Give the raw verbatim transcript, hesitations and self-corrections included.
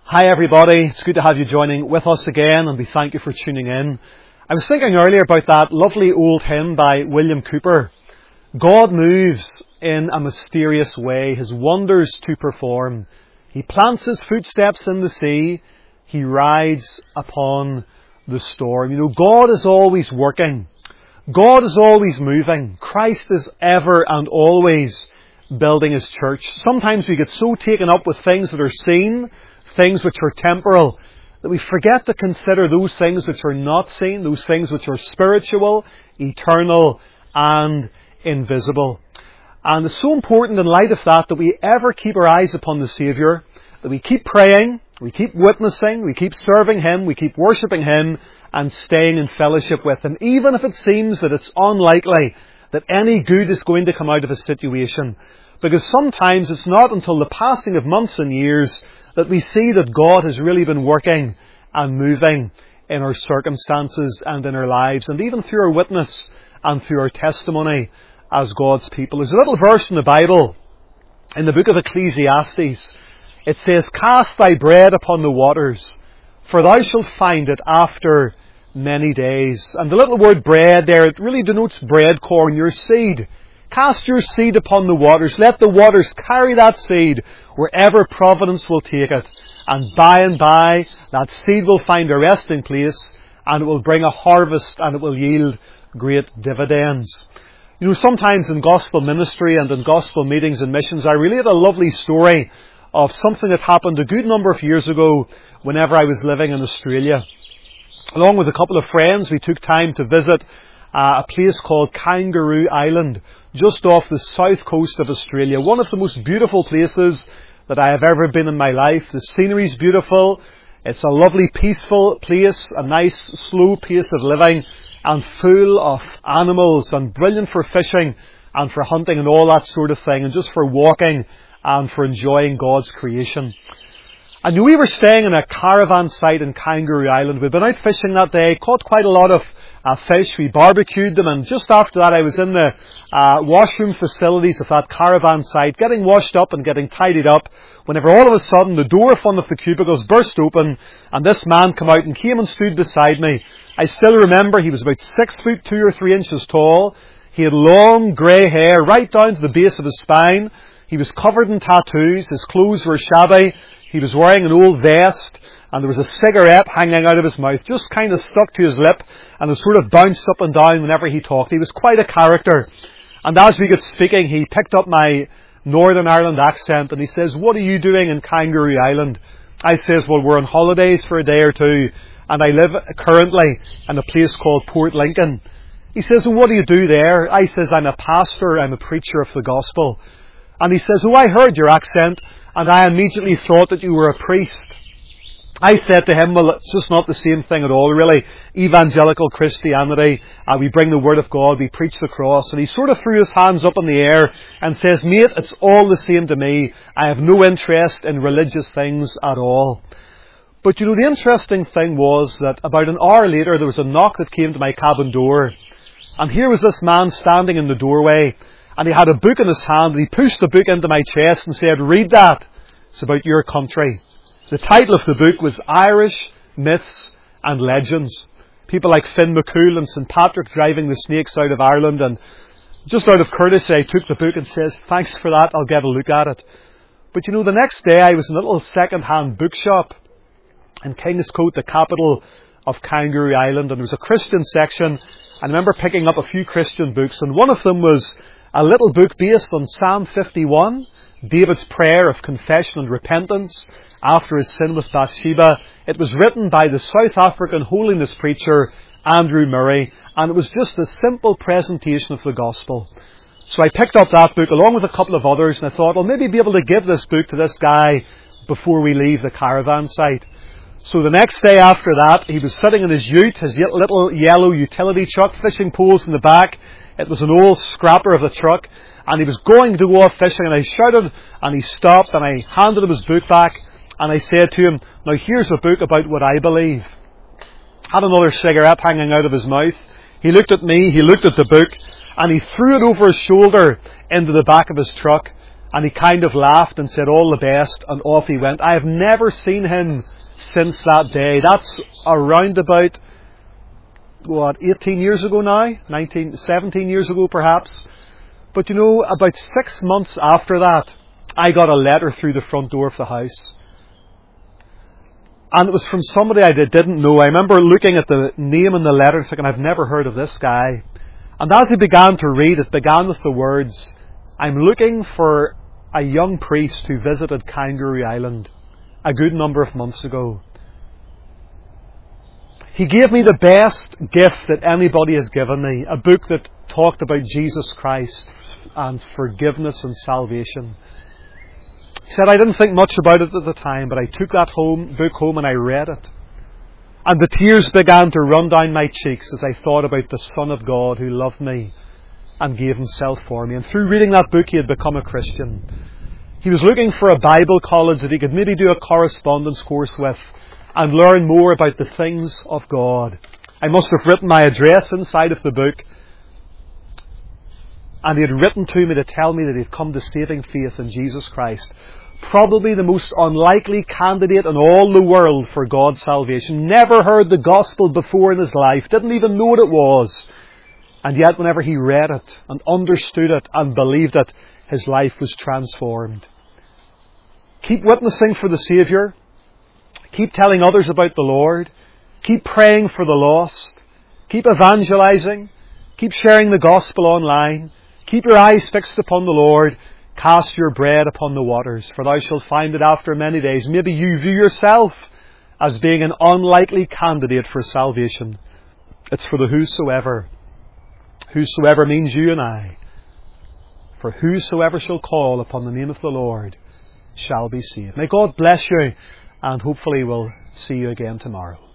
Hi everybody, it's good to have you joining with us again, and we thank you for tuning in. I was thinking earlier about that lovely old hymn by William Cowper. God moves in a mysterious way, His wonders to perform. He plants His footsteps in the sea, He rides upon the storm. You know, God is always working. God is always moving. Christ is ever and always building His church. Sometimes we get so taken up with things that are seen, things which are temporal, that we forget to consider those things which are not seen, those things which are spiritual, eternal, and invisible. And it's so important in light of that that we ever keep our eyes upon the Saviour, that we keep praying, we keep witnessing, we keep serving Him, we keep worshipping Him, and staying in fellowship with Him, even if it seems that it's unlikely that any good is going to come out of a situation. Because sometimes it's not until the passing of months and years that we see that God has really been working and moving in our circumstances and in our lives, and even through our witness and through our testimony as God's people. There's a little verse in the Bible, in the book of Ecclesiastes. It says, "Cast thy bread upon the waters, for thou shalt find it after many days." And the little word bread there, it really denotes bread corn, your seed. Cast your seed upon the waters. Let the waters carry that seed wherever providence will take it. And by and by, that seed will find a resting place, and it will bring a harvest, and it will yield great dividends. You know, sometimes in gospel ministry and in gospel meetings and missions, I relate a lovely story of something that happened a good number of years ago whenever I was living in Australia. Along with a couple of friends, we took time to visit uh, a place called Kangaroo Island, just off the south coast of Australia. One of the most beautiful places that I have ever been in my life. The scenery is beautiful. It's a lovely, peaceful place, a nice, slow pace of living, and full of animals, and brilliant for fishing and for hunting and all that sort of thing, and just for walking and for enjoying God's creation. And we were staying in a caravan site in Kangaroo Island. We'd been out fishing that day, caught quite a lot of uh, fish. We barbecued them, and just after that I was in the uh, washroom facilities of that caravan site, getting washed up and getting tidied up, whenever all of a sudden the door of one of the cubicles burst open, and this man came out and came and stood beside me. I still remember he was about six foot two or three inches tall. He had long grey hair right down to the base of his spine. He was covered in tattoos. His clothes were shabby. He was wearing an old vest, and there was a cigarette hanging out of his mouth, just kind of stuck to his lip, and it sort of bounced up and down whenever he talked. He was quite a character. And as we got speaking, he picked up my Northern Ireland accent, and he says, "What are you doing in Kangaroo Island?" I says, "Well, we're on holidays for a day or two, and I live currently in a place called Port Lincoln." He says, "Well, what do you do there?" I says, "I'm a pastor, I'm a preacher of the gospel." And he says, "Oh, I heard your accent, and I immediately thought that you were a priest." I said to him, "Well, it's just not the same thing at all, really. Evangelical Christianity, uh, we bring the Word of God, we preach the cross." And he sort of threw his hands up in the air and says, "Mate, it's all the same to me. I have no interest in religious things at all." But you know, the interesting thing was that about an hour later, there was a knock that came to my cabin door. And here was this man standing in the doorway, and he had a book in his hand, and he pushed the book into my chest and said, "Read that. It's about your country." The title of the book was Irish Myths and Legends. People like Finn McCool and Saint Patrick driving the snakes out of Ireland. And just out of courtesy, I took the book and says, "Thanks for that, I'll get a look at it." But you know, the next day I was in a little second-hand bookshop in Kingscote, the capital of Kangaroo Island, and there was a Christian section. I remember picking up a few Christian books, and one of them was a little book based on Psalm fifty-one, David's prayer of confession and repentance after his sin with Bathsheba. It was written by the South African holiness preacher Andrew Murray, and it was just a simple presentation of the gospel. So I picked up that book along with a couple of others, and I thought, I'll maybe be able to give this book to this guy before we leave the caravan site. So the next day after that, he was sitting in his ute, his little yellow utility truck, fishing poles in the back. It was an old scrapper of a truck, and he was going to go off fishing, and I shouted, and he stopped, and I handed him his book back, and I said to him, "Now here's a book about what I believe." Had another cigarette hanging out of his mouth. He looked at me, he looked at the book, and he threw it over his shoulder into the back of his truck, And he kind of laughed and said, all the best, and off he went. I have never seen him since that day. That's around about, what, eighteen years ago now? nineteen, seventeen years ago perhaps. But you know, about six months after that, I got a letter through the front door of the house. And it was from somebody I didn't know. I remember looking at the name in the letter and thinking, I've never heard of this guy. And as he began to read, it began with the words, I'm looking for a young priest who visited Kangaroo Island a good number of months ago. He gave me the best gift that anybody has given me, a book that talked about Jesus Christ and forgiveness and salvation. He said, I didn't think much about it at the time, but I took that home, book home and I read it. And the tears began to run down my cheeks as I thought about the Son of God who loved me and gave himself for me. And through reading that book, he had become a Christian. He was looking for a Bible college that he could maybe do a correspondence course with and learn more about the things of God. I must have written my address inside of the book. And he had written to me to tell me that he had come to saving faith in Jesus Christ. Probably the most unlikely candidate in all the world for God's salvation. Never heard the gospel before in his life. Didn't even know what it was. And yet whenever he read it and understood it and believed it, his life was transformed. Keep witnessing for the Saviour. Keep telling others about the Lord. Keep praying for the lost. Keep evangelizing. Keep sharing the gospel online. Keep your eyes fixed upon the Lord. Cast your bread upon the waters, for thou shalt find it after many days. Maybe you view yourself as being an unlikely candidate for salvation. It's for the whosoever. Whosoever means you and I. For whosoever shall call upon the name of the Lord shall be saved. May God bless you, and hopefully we'll see you again tomorrow.